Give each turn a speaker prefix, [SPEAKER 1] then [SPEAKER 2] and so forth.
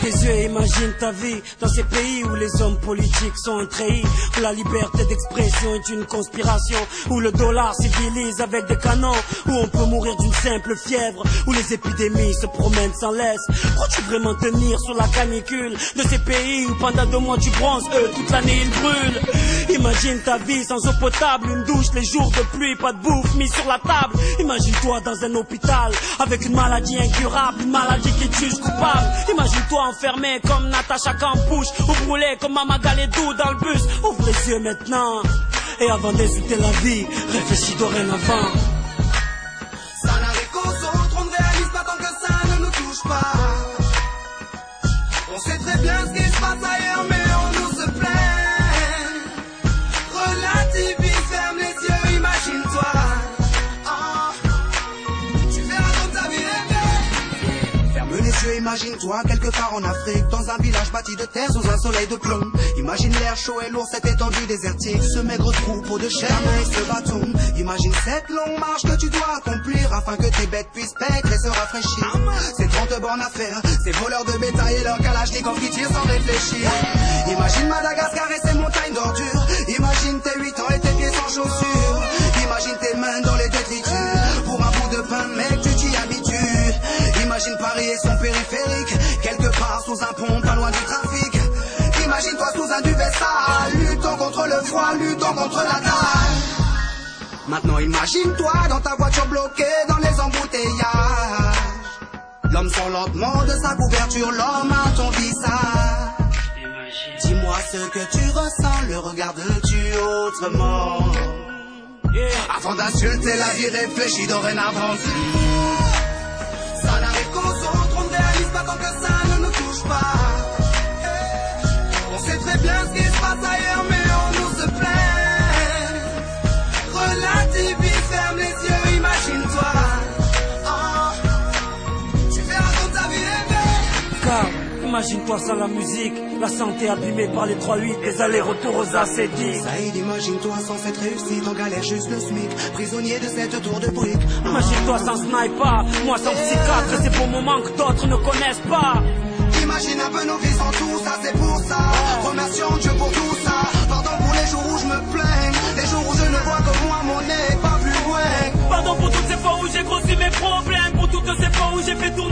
[SPEAKER 1] tes yeux et imagine ta vie dans ces pays où les hommes politiques sont trahis, où la liberté d'expression est une conspiration, où le dollar civilise avec des canons, où on peut mourir d'une simple fièvre, où les épidémies se promènent sans laisse. Crois-tu vraiment tenir sur la canicule de ces pays où pendant 2 mois tu bronzes, eux toute l'année ils brûlent? Imagine ta vie sans eau potable, une douche les jours de pluie, pas de bouffe mise sur la table. Imagine-toi dans un hôpital avec une maladie incurable, une maladie qui te juge coupable. Imagine-toi enfermé comme Natacha Campouche ou brûlé comme Mama Galedou dans le bus. Ouvre les yeux maintenant et avant d'insulter la vie, réfléchis dorénavant.
[SPEAKER 2] Ça n'arrive qu'aux autres, on ne réalise pas tant que ça ne nous touche pas. On sait très bien ce qui se passe ailleurs, mais on nous se plaint. Relativise, ferme les yeux, imagine-toi. Tu verras comme ta vie est belle. Ferme les yeux, imagine-toi quelque part en Afrique, dans un village bâti de terre sous un soleil de plomb. Imagine l'air chaud et lourd, cette étendue désertique, ce maigre troupeau de chair et ce bâton. Imagine cette longue marche que tu dois accomplir afin que tes bêtes puissent paître et se rafraîchir. Ces 30 bornes à faire, ces voleurs de bétail et leurs kalachnikovs qui tirent sans réfléchir. Imagine Madagascar et ses montagnes d'ordures. Imagine tes 8 ans et tes pieds sans chaussures. Imagine tes mains dans les détritus. Pour un bout de pain, mec, tu t'y habitues. Imagine Paris et son périphérique, quelque part sous un pont, pas loin du trafic. Imagine-toi sous un duvet sale, luttant contre le froid, luttant contre la dalle. Maintenant imagine-toi dans ta voiture bloquée dans les embouteillages. L'homme sort lentement de sa couverture, l'homme à ton visage. Dis-moi ce que tu ressens, le regardes-tu autrement? Avant d'insulter la vie, réfléchis dorénavant. Ça n'arrive qu'aux autres, on ne réalise pas tant que ça ne nous touche pas. On sait très bien ce qui se passe ailleurs, mais on nous se plaint. Relativise, ferme les yeux, imagine-toi. Tu verras comme ta vie est belle.
[SPEAKER 1] Car imagine-toi sans la musique, la santé abîmée par les 3-8, les allers-retours aux acédiques.
[SPEAKER 2] Saïd, imagine-toi sans cette réussite, en galère juste le SMIC, prisonnier de cette tour de briques.
[SPEAKER 1] Imagine-toi sans sniper, moi sans psychiatre, ces beaux moments que d'autres ne connaissent pas.
[SPEAKER 2] Imagine un peu nos vies sans tout ça, c'est pour ça. Remercions Dieu pour tout ça. Pardon pour les jours où je me plains, les jours où je ne vois que moi, mon nez, pas plus loin.
[SPEAKER 1] Pardon pour toutes ces fois où j'ai grossi mes problèmes, pour toutes ces fois où j'ai fait tout